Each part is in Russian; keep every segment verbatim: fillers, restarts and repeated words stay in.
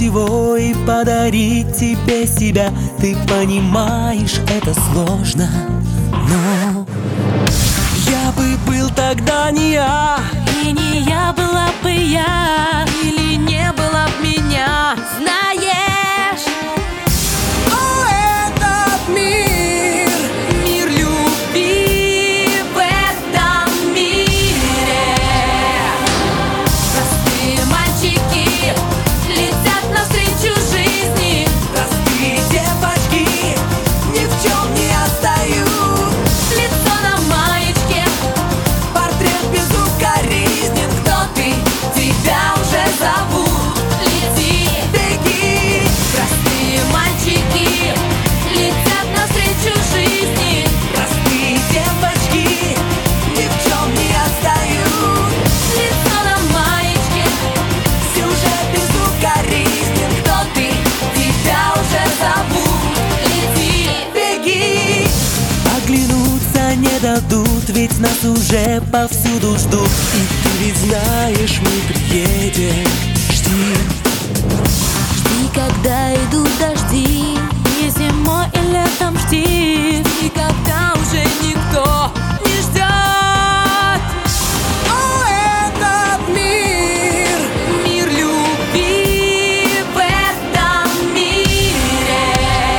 всего и подарить тебе себя. Ты понимаешь, это сложно, но я бы был тогда не я, и не я была бы я, или не было б меня, знаешь. О, этот мир, Мир любви в этом мире. Простые мальчики летят навстречу жизни. простые девочки ни в чем не отстают. Лицо на маечке, Портрет безукоризнен. кто ты, тебя уже зовут. Лети, Беги, простые мальчики летят навстречу жизни. простые девочки ни в чем не отстают. Лицо на маечке, Сюжет безукоризнен. кто ты, тебя уже зовут. Лети, Беги, оглянуться не дадут, ведь нас уже повсюду ждут. И ты ведь знаешь, мы приедем. Жди, жди, когда идут дожди, и зимой, и летом жди. И когда уже никто не ждет. о, этот мир, Мир любви в этом мире.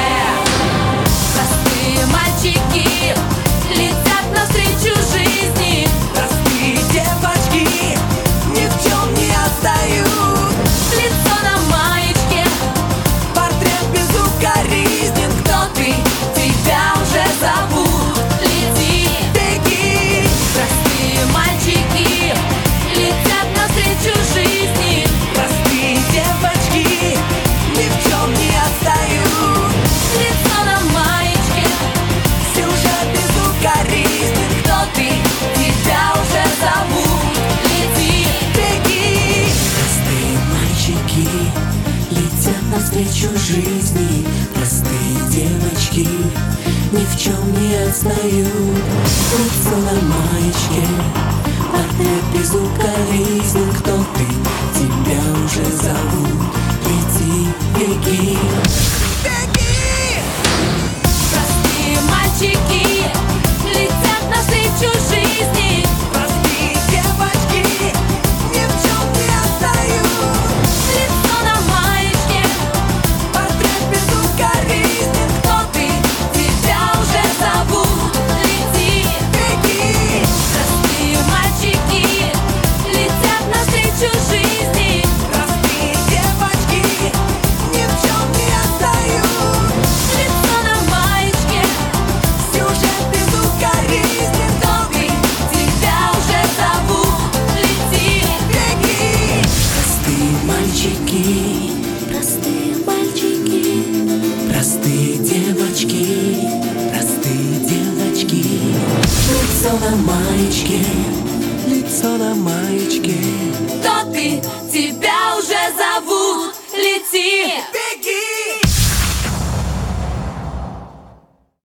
Простые мальчики летят навстречу жизни. простые девочки ни в чем не отстают. Лицо на маечке, Портрет безукоризнен. кто ты, тебя уже зовут. Лети, Беги, простые мальчики летят навстречу жизни. простые девочки ни в чем не отстают. Лицо на маечке, Сюжет безукоризнен. кто ты, тебя уже зовут. Лети, Беги, простые мальчики летят навстречу жизни. Простые девочки ни в чем не отстают. Лицо на маечке, портрет безукоризнен. Кто ты, тебя уже зовут. Лети, беги, беги, простые мальчики летят навстречу жизни. простые девочки ни в чем не отстают. Лицо на маечке, Портрет безукоризнен. кто ты, тебя уже зовут. Лети, Беги, простые мальчики летят навстречу жизни. простые девочки ни в чем не отстают. Лицо на маечке, Сюжет безукоризнен. кто ты, тебя уже зовут. Лети, Беги, простые мальчики, простые мальчики, простые девочки, простые девочки. Лицо на маечке, лицо на маечке. кто ты, тебя